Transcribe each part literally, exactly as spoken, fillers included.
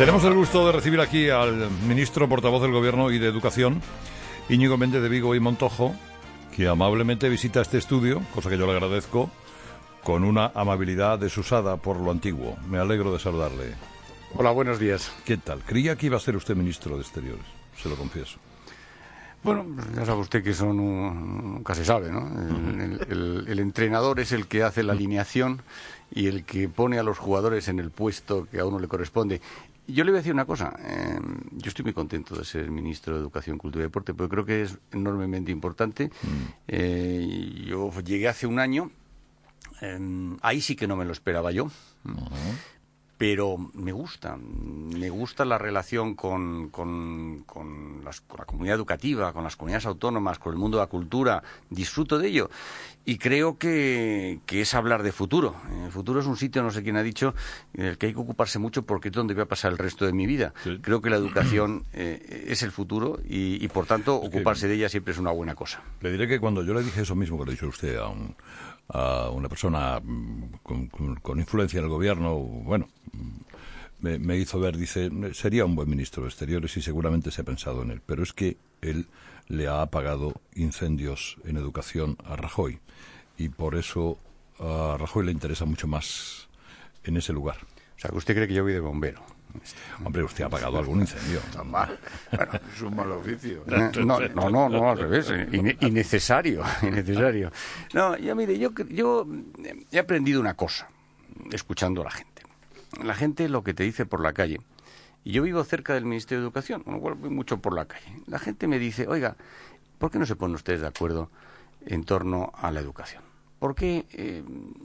Tenemos el gusto de recibir aquí al ministro portavoz del Gobierno y de Educación, Íñigo Méndez de Vigo y Montojo, que amablemente visita este estudio, cosa que yo le agradezco, con una amabilidad desusada por lo antiguo. Me alegro de saludarle. Hola, buenos días. ¿Qué tal? Creía que iba a ser usted ministro de Exteriores, se lo confieso. Bueno, ya sabe usted que eso no, nunca se sabe, ¿no? El, el, el, el entrenador es el que hace la alineación y el que pone a los jugadores en el puesto que a uno le corresponde. Yo le voy a decir una cosa, eh, yo estoy muy contento de ser ministro de Educación, Cultura y Deporte, porque creo que es enormemente importante. Mm. Eh, yo llegué hace un año, eh, ahí sí que no me lo esperaba yo. Uh-huh. Pero me gusta, me gusta la relación con, con, con, las, con la comunidad educativa, con las comunidades autónomas, con el mundo de la cultura, disfruto de ello. Y creo que, que es hablar de futuro. El futuro es un sitio, no sé quién ha dicho, en el que hay que ocuparse mucho porque es donde voy a pasar el resto de mi vida. Sí. Creo que la educación eh, es el futuro y, y por tanto, es ocuparse de ella siempre es una buena cosa. Le diré que cuando yo le dije eso mismo que le dijo usted a un... a una persona con, con, con influencia en el gobierno, bueno, me, me hizo ver, dice, sería un buen ministro de Exteriores y seguramente se ha pensado en él, pero es que él le ha apagado incendios en educación a Rajoy y por eso a Rajoy le interesa mucho más en ese lugar. O sea, que usted cree que yo voy de bombero. Hombre, usted ha apagado algún incendio. Tan mal. Bueno, es un mal oficio. No, no, no, no, al revés. In, innecesario, innecesario. No, ya mire, yo, yo he aprendido una cosa, escuchando a la gente. La gente lo que te dice por la calle. Y yo vivo cerca del Ministerio de Educación, con lo cual voy mucho por la calle. La gente me dice, oiga, ¿por qué no se ponen ustedes de acuerdo en torno a la educación? ¿Por qué eh,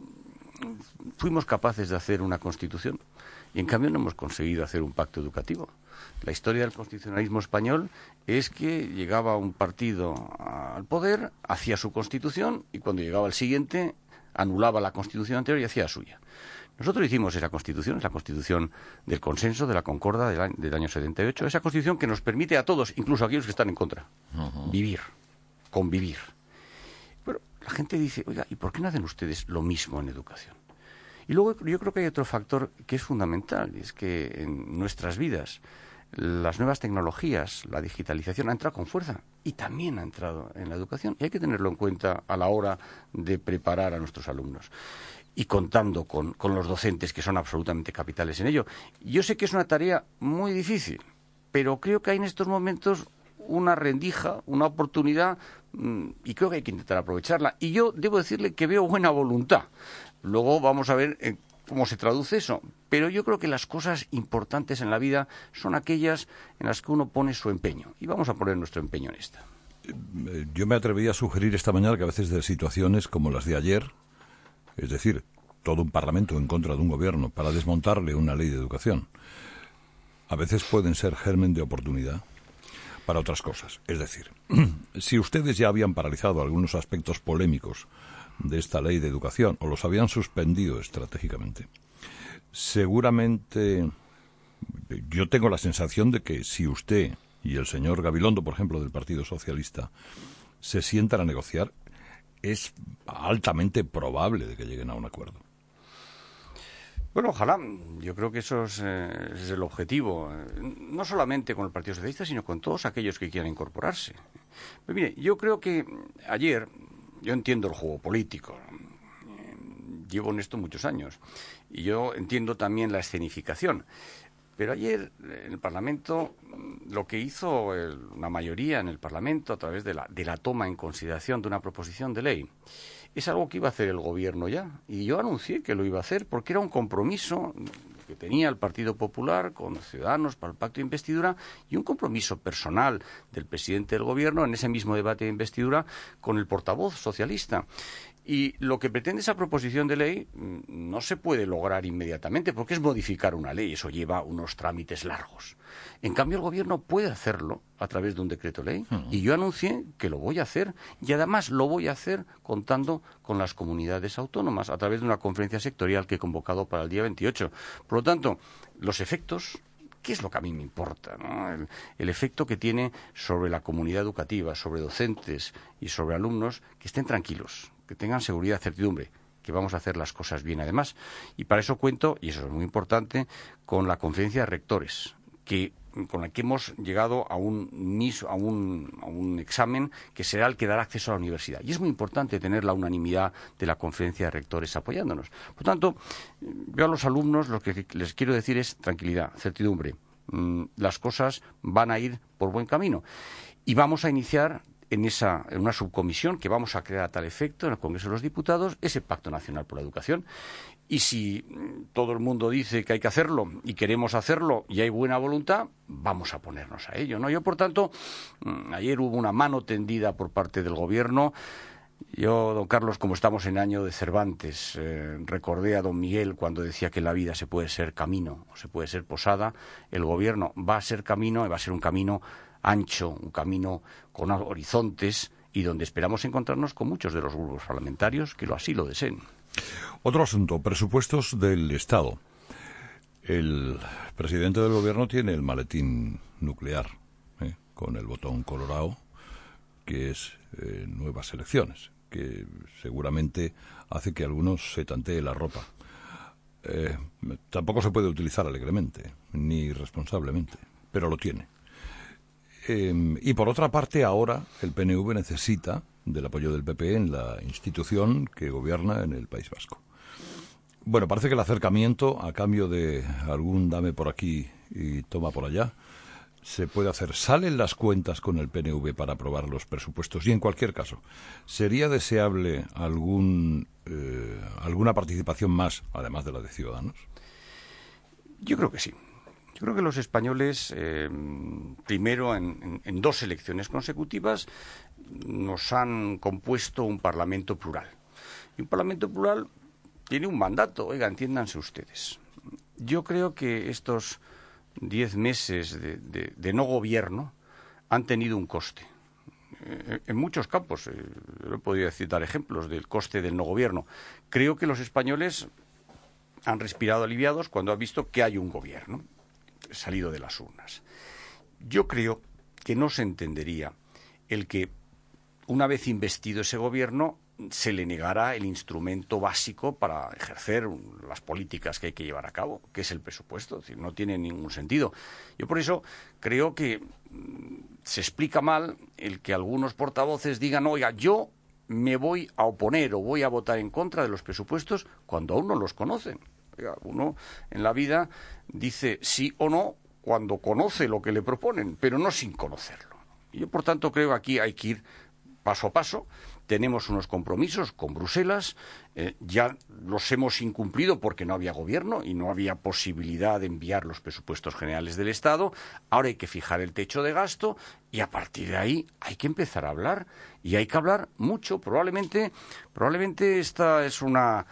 fuimos capaces de hacer una Constitución? Y en cambio no hemos conseguido hacer un pacto educativo. La historia del constitucionalismo español es que llegaba un partido al poder, hacía su constitución y cuando llegaba el siguiente anulaba la constitución anterior y hacía suya. Nosotros hicimos esa constitución, es la constitución del consenso, de la concorda del año, del año setenta y ocho, esa constitución que nos permite a todos, incluso a aquellos que están en contra, uh-huh. vivir, convivir. Pero la gente dice, oiga, ¿y por qué no hacen ustedes lo mismo en educación? Y luego yo creo que hay otro factor que es fundamental, y es que en nuestras vidas las nuevas tecnologías, la digitalización ha entrado con fuerza y también ha entrado en la educación y hay que tenerlo en cuenta a la hora de preparar a nuestros alumnos y contando con, con los docentes que son absolutamente capitales en ello. Yo sé que es una tarea muy difícil, pero creo que hay en estos momentos una rendija, una oportunidad y creo que hay que intentar aprovecharla. Y yo debo decirle que veo buena voluntad. Luego vamos a ver eh, cómo se traduce eso. Pero yo creo que las cosas importantes en la vida son aquellas en las que uno pone su empeño. Y vamos a poner nuestro empeño en esta. Yo me atreví a sugerir esta mañana que a veces de situaciones como las de ayer, es decir, todo un parlamento en contra de un gobierno para desmontarle una ley de educación, a veces pueden ser germen de oportunidad para otras cosas. Es decir, si ustedes ya habían paralizado algunos aspectos polémicos de esta ley de educación, o los habían suspendido estratégicamente, seguramente yo tengo la sensación de que si usted y el señor Gabilondo, por ejemplo, del Partido Socialista, se sientan a negociar, es altamente probable de que lleguen a un acuerdo. Bueno, ojalá. Yo creo que eso es, eh, es el objetivo, no solamente con el Partido Socialista, sino con todos aquellos que quieran incorporarse. Pues mire, yo creo que ayer, yo entiendo el juego político, eh, llevo en esto muchos años, y yo entiendo también la escenificación. Pero ayer en el Parlamento, lo que hizo el, una mayoría en el Parlamento a través de la, de la toma en consideración de una proposición de ley, es algo que iba a hacer el Gobierno ya. Y yo anuncié que lo iba a hacer porque era un compromiso que tenía el Partido Popular con los Ciudadanos para el Pacto de Investidura y un compromiso personal del presidente del Gobierno en ese mismo debate de investidura con el portavoz socialista. Y lo que pretende esa proposición de ley no se puede lograr inmediatamente porque es modificar una ley, eso lleva unos trámites largos. En cambio, el Gobierno puede hacerlo a través de un decreto ley uh-huh. y yo anuncié que lo voy a hacer y además lo voy a hacer contando con las comunidades autónomas a través de una conferencia sectorial que he convocado para el día veintiocho. Por lo tanto, los efectos... ¿Qué es lo que a mí me importa, ¿no? El, el efecto que tiene sobre la comunidad educativa, sobre docentes y sobre alumnos, que estén tranquilos, que tengan seguridad, certidumbre, que vamos a hacer las cosas bien además. Y para eso cuento, y eso es muy importante, con la conferencia de rectores, que con la que hemos llegado a un, a, un, a un examen que será el que dará acceso a la universidad. Y es muy importante tener la unanimidad de la conferencia de rectores apoyándonos. Por tanto, yo a los alumnos lo que les quiero decir es tranquilidad, certidumbre. Las cosas van a ir por buen camino. Y vamos a iniciar en, esa, en una subcomisión que vamos a crear a tal efecto en el Congreso de los Diputados, ese Pacto Nacional por la Educación. Y si todo el mundo dice que hay que hacerlo y queremos hacerlo y hay buena voluntad, vamos a ponernos a ello, ¿no? Yo, por tanto, ayer hubo una mano tendida por parte del Gobierno. Yo, don Carlos, como estamos en año de Cervantes, eh, recordé a don Miguel cuando decía que en la vida se puede ser camino o se puede ser posada. El Gobierno va a ser camino y va a ser un camino ancho, un camino con horizontes y donde esperamos encontrarnos con muchos de los grupos parlamentarios que lo así lo deseen. Otro asunto, presupuestos del Estado. El presidente del Gobierno tiene el maletín nuclear, ¿eh? con el botón colorado, que es eh, nuevas elecciones, que seguramente hace que algunos se tantee la ropa. Eh, tampoco se puede utilizar alegremente, ni irresponsablemente, pero lo tiene. Eh, y por otra parte, ahora el P N V necesita del apoyo del P P en la institución que gobierna en el País Vasco. Bueno, parece que el acercamiento, a cambio de algún dame por aquí y toma por allá, se puede hacer. ¿Salen las cuentas con el P N V para aprobar los presupuestos? Y en cualquier caso, ¿sería deseable algún eh, alguna participación más, además de la de Ciudadanos? Yo creo que sí. Yo creo que los españoles, eh, primero en, en, en dos elecciones consecutivas, nos han compuesto un Parlamento plural. Y un Parlamento plural tiene un mandato, oiga, entiéndanse ustedes. Yo creo que estos diez meses de, de, de no gobierno han tenido un coste. Eh, en muchos campos, eh, he podido citar ejemplos del coste del no gobierno. Creo que los españoles han respirado aliviados cuando han visto que hay un gobierno salido de las urnas. Yo creo que no se entendería el que, una vez investido ese gobierno, se le negara el instrumento básico para ejercer las políticas que hay que llevar a cabo, que es el presupuesto. Es decir, no tiene ningún sentido. Yo por eso creo que se explica mal el que algunos portavoces digan, oiga, yo me voy a oponer o voy a votar en contra de los presupuestos cuando aún no los conocen. Uno en la vida dice sí o no cuando conoce lo que le proponen, pero no sin conocerlo. Y yo, por tanto, creo que aquí hay que ir paso a paso. Tenemos unos compromisos con Bruselas, eh, ya los hemos incumplido porque no había gobierno y no había posibilidad de enviar los presupuestos generales del Estado. Ahora hay que fijar el techo de gasto y a partir de ahí hay que empezar a hablar. Y hay que hablar mucho. Probablemente, probablemente esta es una...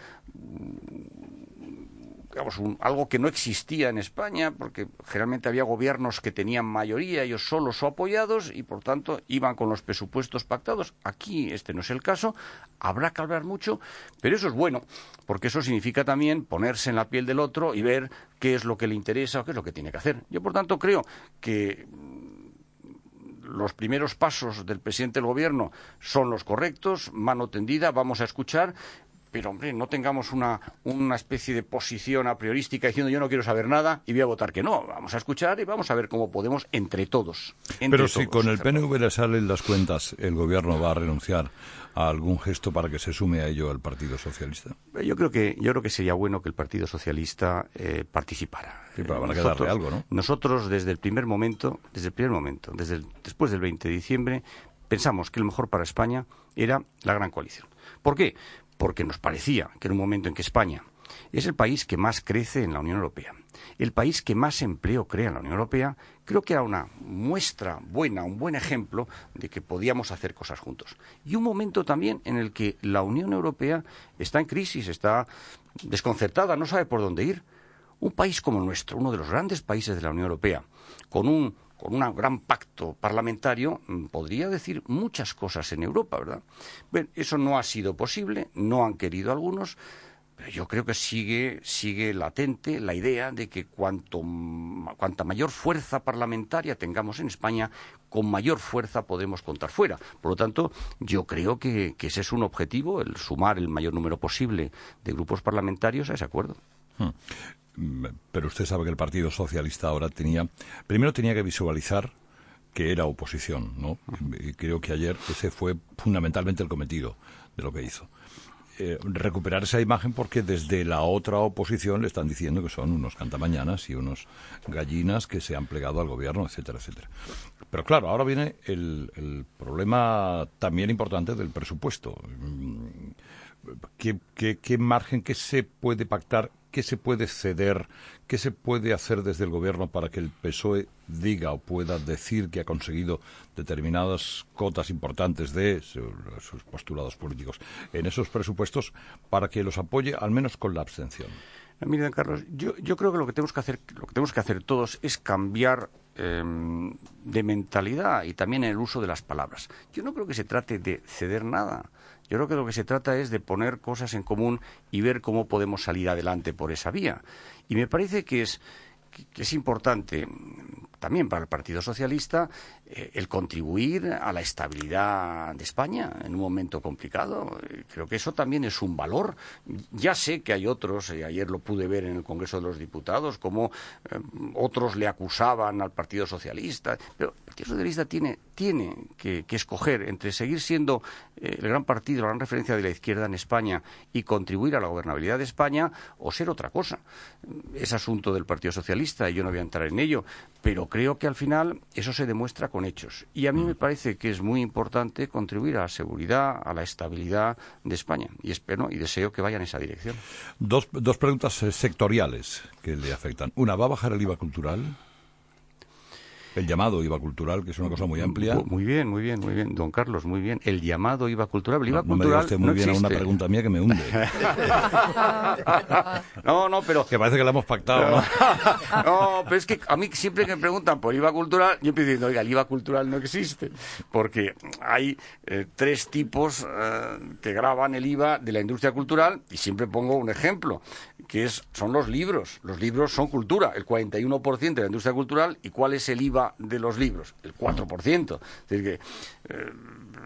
digamos, un, algo que no existía en España, porque generalmente había gobiernos que tenían mayoría, ellos solos o apoyados, y por tanto iban con los presupuestos pactados. Aquí este no es el caso, habrá que hablar mucho, pero eso es bueno, porque eso significa también ponerse en la piel del otro y ver qué es lo que le interesa o qué es lo que tiene que hacer. Yo, por tanto, creo que los primeros pasos del presidente del Gobierno son los correctos, mano tendida, vamos a escuchar. Pero, hombre, no tengamos una, una especie de posición a priorística diciendo yo no quiero saber nada y voy a votar que no. Vamos a escuchar y vamos a ver cómo podemos entre todos. Entre Pero todos, si con el hacerlo. P N V le salen las cuentas, ¿el Gobierno va a renunciar a algún gesto para que se sume a ello al Partido Socialista? Yo creo que, yo creo que sería bueno que el Partido Socialista eh, participara. Sí, pero habrá nosotros, que darle algo, ¿no? Nosotros, desde el primer momento, desde el primer momento, desde el, después del veinte de diciembre, pensamos que lo mejor para España era la gran coalición. ¿Por qué? Porque nos parecía que en un momento en que España es el país que más crece en la Unión Europea, el país que más empleo crea en la Unión Europea, creo que era una muestra buena, un buen ejemplo de que podíamos hacer cosas juntos. Y un momento también en el que la Unión Europea está en crisis, está desconcertada, no sabe por dónde ir. Un país como el nuestro, uno de los grandes países de la Unión Europea, con un con un gran pacto parlamentario, podría decir muchas cosas en Europa, ¿verdad? Bueno, eso no ha sido posible, no han querido algunos. Pero yo creo que sigue, sigue latente la idea de que cuanto, cuanta mayor fuerza parlamentaria tengamos en España, con mayor fuerza podemos contar fuera. Por lo tanto, yo creo que, que ese es un objetivo, el sumar el mayor número posible de grupos parlamentarios a ese acuerdo. Hmm. Pero usted sabe que el Partido Socialista ahora tenía... Primero tenía que visualizar que era oposición, ¿no? Y creo que ayer ese fue fundamentalmente el cometido de lo que hizo. Eh, recuperar esa imagen porque desde la otra oposición le están diciendo que son unos cantamañanas y unos gallinas que se han plegado al gobierno, etcétera, etcétera. Pero claro, ahora viene el, el problema también importante del presupuesto. ¿Qué, qué, qué margen, qué se puede pactar, qué se puede ceder, qué se puede hacer desde el gobierno para que el P S O E diga o pueda decir que ha conseguido determinadas cotas importantes de sus postulados políticos en esos presupuestos para que los apoye al menos con la abstención? Mira, Carlos, yo, yo creo que lo que tenemos que hacer, lo que tenemos que hacer todos es cambiar eh, de mentalidad y también en el uso de las palabras. Yo no creo que se trate de ceder nada. Yo creo que lo que se trata es de poner cosas en común y ver cómo podemos salir adelante por esa vía. Y me parece que es, que es importante también para el Partido Socialista eh, el contribuir a la estabilidad de España en un momento complicado. Eh, creo que eso también es un valor. Ya sé que hay otros, eh, ayer lo pude ver en el Congreso de los Diputados, como eh, otros le acusaban al Partido Socialista, pero el Partido Socialista tiene, tiene que, que escoger entre seguir siendo eh, el gran partido, la gran referencia de la izquierda en España y contribuir a la gobernabilidad de España o ser otra cosa. Es asunto del Partido Socialista y yo no voy a entrar en ello, pero creo que al final eso se demuestra con hechos. Y a mí me parece que es muy importante contribuir a la seguridad, a la estabilidad de España. Y espero y deseo que vayan en esa dirección. Dos, dos preguntas sectoriales que le afectan. Una, ¿va a bajar el I V A cultural? El llamado I V A cultural, que es una cosa muy amplia. Muy bien, muy bien, muy bien, don Carlos, muy bien. El llamado I V A cultural. El I V A no, no cultural me diga usted muy no bien existe. a una pregunta mía que me hunde. no, no, pero... Que parece que la hemos pactado, ¿no? no, pero es que a mí siempre que me preguntan por I V A cultural, yo empiezo diciendo, oiga, el I V A cultural no existe. Porque hay eh, tres tipos eh, que graban el I V A de la industria cultural, y siempre pongo un ejemplo, que es son los libros. Los libros son cultura, el cuarenta y uno por ciento de la industria cultural. ¿Y cuál es el I V A de los libros? El cuatro por ciento. Es decir, que eh,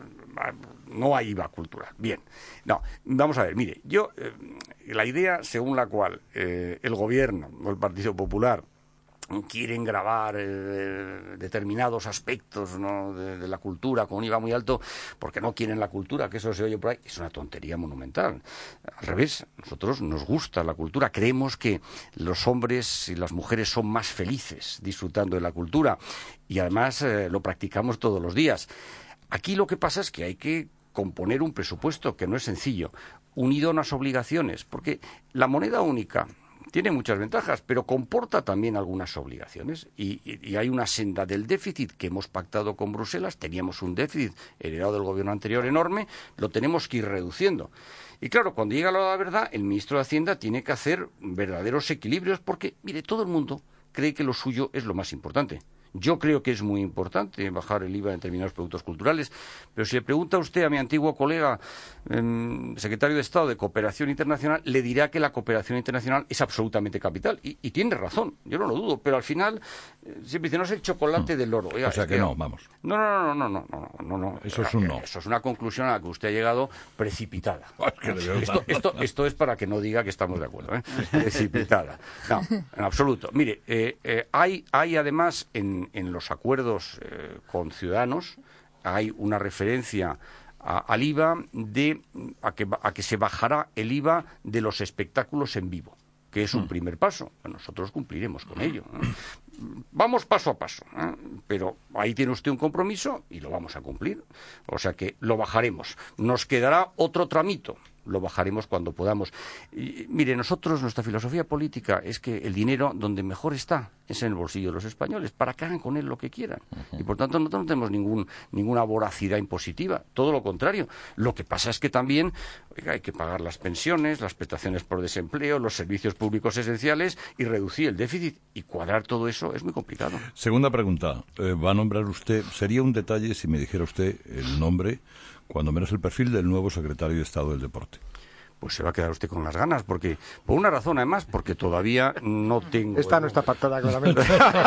no hay I V A cultural. Bien. No, vamos a ver, mire, yo, eh, la idea según la cual eh, el gobierno o el Partido Popular quieren gravar eh, determinados aspectos, ¿no?, de, de la cultura con un I V A muy alto porque no quieren la cultura, que eso se oye por ahí, es una tontería monumental. Al revés, nosotros nos gusta la cultura, creemos que los hombres y las mujeres son más felices disfrutando de la cultura y además eh, lo practicamos todos los días. Aquí lo que pasa es que hay que componer un presupuesto que no es sencillo, unido a unas obligaciones, porque la moneda única tiene muchas ventajas, pero comporta también algunas obligaciones. Y, y, y hay una senda del déficit que hemos pactado con Bruselas. Teníamos un déficit heredado del gobierno anterior enorme, lo tenemos que ir reduciendo. Y claro, cuando llega la verdad, el ministro de Hacienda tiene que hacer verdaderos equilibrios porque, mire, todo el mundo cree que lo suyo es lo más importante. Yo creo que es muy importante bajar el I V A en determinados productos culturales, pero si le pregunta a usted a mi antiguo colega, eh, secretario de Estado de Cooperación Internacional, le dirá que la cooperación internacional es absolutamente capital. Y, y tiene razón, yo no lo dudo, pero al final eh, siempre dice, no es el chocolate del loro. Oiga, o sea que, que no, vamos. No, no, no, no, no, no, no, no. Eso es un no. Eso es una conclusión a la que usted ha llegado precipitada. Es que le esto, esto, esto es para que no diga que estamos de acuerdo, ¿eh? Precipitada. No, en absoluto. Mire, eh, eh, hay, hay además en en los acuerdos eh, con Ciudadanos hay una referencia a, al I V A de a que, a que se bajará el I V A de los espectáculos en vivo, que es un mm. primer paso. Bueno, nosotros cumpliremos con ello, ¿eh? Vamos paso a paso, ¿eh? Pero ahí tiene usted un compromiso y lo vamos a cumplir. O sea que lo bajaremos. Nos quedará otro tramito. Lo bajaremos cuando podamos. Y, mire, nosotros, nuestra filosofía política es que el dinero donde mejor está es en el bolsillo de los españoles, para que hagan con él lo que quieran. Uh-huh. Y por tanto nosotros no tenemos ningún, ninguna voracidad impositiva, todo lo contrario. Lo que pasa es que también oiga, hay que pagar las pensiones, las prestaciones por desempleo, los servicios públicos esenciales y reducir el déficit. Y cuadrar todo eso es muy complicado. Segunda pregunta. Eh, ¿Va a nombrar usted, sería un detalle si me dijera usted el nombre, cuando menos el perfil del nuevo secretario de Estado del Deporte? pues se va a quedar usted con las ganas, porque por una razón además, porque todavía no tengo... Esta no está pactada claramente.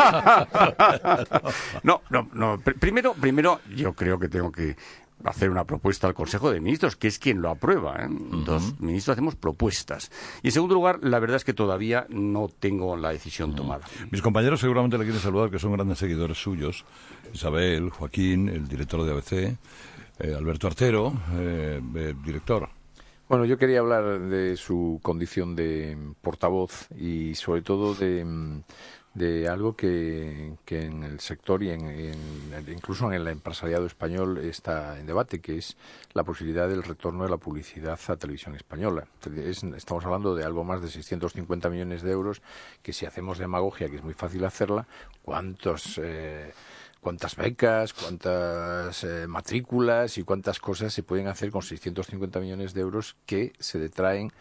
no, no, no. Pr- primero, primero, yo creo que tengo que hacer una propuesta al Consejo de Ministros, que es quien lo aprueba, ¿eh? Uh-huh. Los ministros hacemos propuestas. Y en segundo lugar, la verdad es que todavía no tengo la decisión uh-huh. tomada. Mis compañeros seguramente le quieren saludar, que son grandes seguidores suyos. Isabel, Joaquín, el director de A B C, eh, Alberto Artero, eh, eh, director. Bueno, yo quería hablar de su condición de portavoz y sobre todo de... de algo que, que en el sector y en, en, incluso en el empresariado español está en debate, que es la posibilidad del retorno de la publicidad a televisión española. Es, estamos hablando de algo más de seiscientos cincuenta millones de euros, que si hacemos demagogia, que es muy fácil hacerla, ¿cuántos... Eh, cuántas becas, cuántas eh, matrículas y cuántas cosas se pueden hacer con seiscientos cincuenta millones de euros que se detraen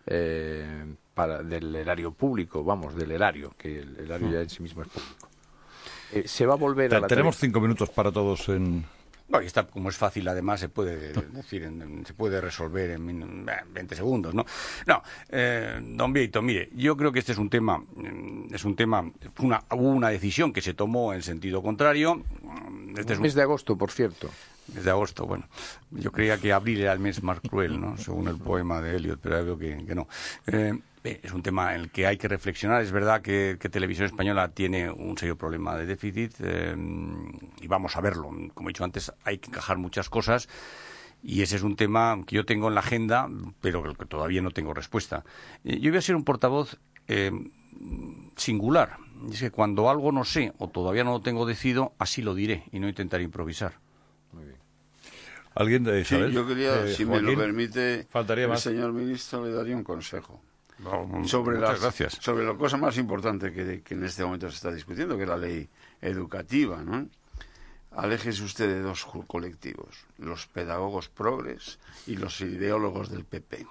eh, para del erario público, vamos, del erario, que el erario ya en sí mismo es público. Eh, se va a volver Te, a la Tenemos tele... cinco minutos para todos en... Bueno, y está, como es fácil, además se puede decir, en, en, se puede resolver en veinte segundos, ¿no? No, eh, don Vieito, mire, yo creo que este es un tema, es un tema, una, hubo una decisión que se tomó en sentido contrario. Este es un mes de agosto, por cierto. Mes de agosto, bueno, yo creía que abril era el mes más cruel, ¿no? Según el poema de Eliot, pero ya veo que, que no. Eh, es un tema en el que hay que reflexionar. Es verdad que, que Televisión Española tiene un serio problema de déficit eh, y vamos a verlo. Como he dicho antes, hay que encajar muchas cosas y ese es un tema que yo tengo en la agenda, pero que todavía no tengo respuesta. Yo voy a ser un portavoz eh, singular. Y es que cuando algo no sé o todavía no lo tengo decidido, así lo diré y no intentaré improvisar. Muy bien. ¿Alguien de Isabel? Sí, yo quería, eh, si Joaquín, me lo permite, faltaría el más. señor ministro le daría un consejo. No, sobre muchas las, gracias. sobre la cosa más importante que, que en este momento se está discutiendo, que es la ley educativa, ¿no? Aléjese usted de dos colectivos, los pedagogos progres y los ideólogos del P P.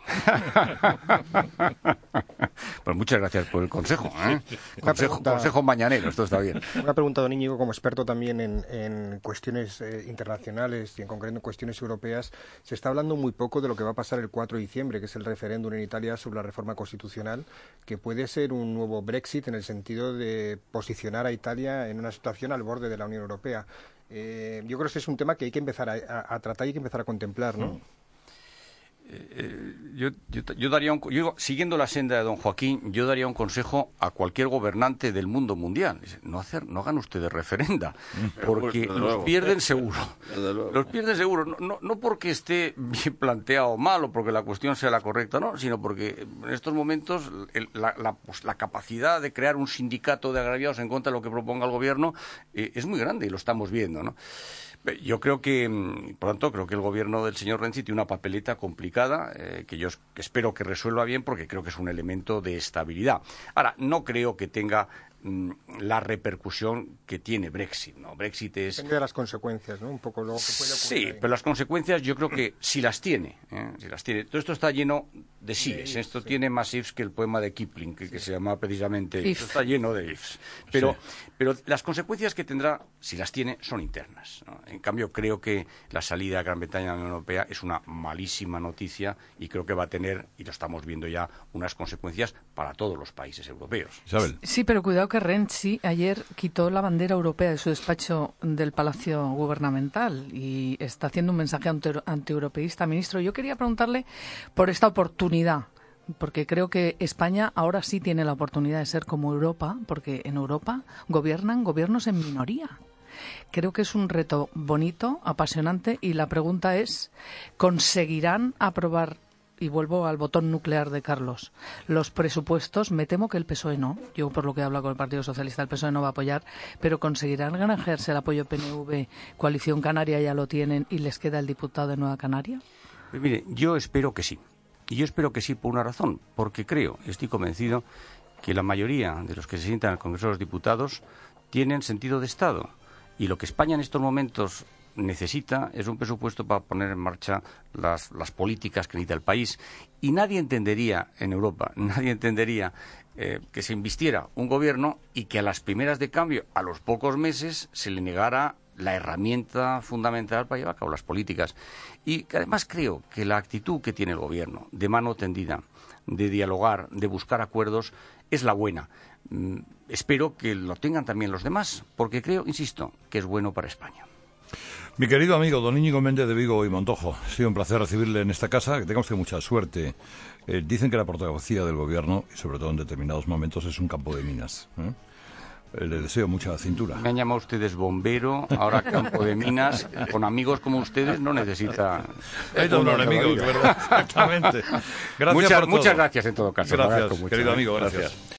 Pues muchas gracias por el consejo, ¿eh? Consejo, pregunta... consejo mañanero, esto está bien. Una pregunta, don Íñigo, como experto también en, en cuestiones eh, internacionales y en concreto en cuestiones europeas. Se está hablando muy poco de lo que va a pasar el cuatro de diciembre, que es el referéndum en Italia sobre la reforma constitucional, que puede ser un nuevo Brexit en el sentido de posicionar a Italia en una situación al borde de la Unión Europea. Eh, yo creo que ese es un tema que hay que empezar a, a, a tratar y hay que empezar a contemplar, ¿no? Eh, yo, yo, yo daría un, yo, siguiendo la senda de don Joaquín, yo daría un consejo a cualquier gobernante del mundo mundial. No hacer, no hagan ustedes referenda, porque pues, los pierden seguro. Los pierden seguro, no, no, no porque esté bien planteado o mal o porque la cuestión sea la correcta, no, sino porque en estos momentos el, la, la, pues, la capacidad de crear un sindicato de agraviados en contra de lo que proponga el gobierno eh, es muy grande y lo estamos viendo, ¿no? Yo creo que, por lo tanto, creo que el gobierno del señor Renzi tiene una papeleta complicada eh, que yo espero que resuelva bien porque creo que es un elemento de estabilidad. Ahora, no creo que tenga mm, la repercusión que tiene Brexit, ¿no? Brexit es... Depende de las consecuencias, ¿no? Un poco lo que puede ocurrir. Sí, ahí. pero las consecuencias yo creo que si las tiene, ¿eh? si las tiene. Todo esto está lleno de sigues. Esto sí. tiene más ifs que el poema de Kipling, que, sí. que se llama precisamente... If. Esto está lleno de ifs. Pero, sí. pero las consecuencias que tendrá, si las tiene, son internas, ¿no? En cambio, creo que la salida de Gran Bretaña de la Unión Europea es una malísima noticia y creo que va a tener, y lo estamos viendo ya, unas consecuencias para todos los países europeos. Isabel. Sí, pero cuidado que Renzi ayer quitó la bandera europea de su despacho del Palacio Gubernamental y está haciendo un mensaje antieuropeísta. Ministro, yo quería preguntarle por esta oportunidad, porque creo que España ahora sí tiene la oportunidad de ser como Europa, porque en Europa gobiernan gobiernos en minoría. Creo que es un reto bonito, apasionante, y la pregunta es, ¿conseguirán aprobar, y vuelvo al botón nuclear de Carlos, los presupuestos? Me temo que el P S O E no. Yo, por lo que he hablado con el Partido Socialista, el P S O E no va a apoyar, pero ¿conseguirán granjearse el apoyo P N V? Coalición Canaria ya lo tienen y les queda el diputado de Nueva Canaria. Pues mire, yo espero que sí. Y yo espero que sí por una razón, porque creo, estoy convencido, que la mayoría de los que se sientan en el Congreso de los Diputados tienen sentido de Estado. Y lo que España en estos momentos necesita es un presupuesto para poner en marcha las, las políticas que necesita el país. Y nadie entendería en Europa, nadie entendería eh, que se invistiera un gobierno y que a las primeras de cambio, a los pocos meses, se le negara la herramienta fundamental para llevar a cabo las políticas. Y que además creo que la actitud que tiene el Gobierno, de mano tendida, de dialogar, de buscar acuerdos, es la buena. Mm, espero que lo tengan también los demás, porque creo, insisto, que es bueno para España. Mi querido amigo don Íñigo Méndez de Vigo y Montojo, ha sido un placer recibirle en esta casa, que tenga usted mucha suerte. Eh, dicen que la portavocía del Gobierno, y sobre todo en determinados momentos, es un campo de minas, ¿eh? Eh, le deseo mucha cintura. Me han llamado ustedes bombero, ahora campo de minas. Con amigos como ustedes no necesita... Hay un enemigo, ¿verdad? Exactamente. Gracias muchas, por muchas todo. gracias en todo caso. Gracias, querido amigo, gracias. gracias.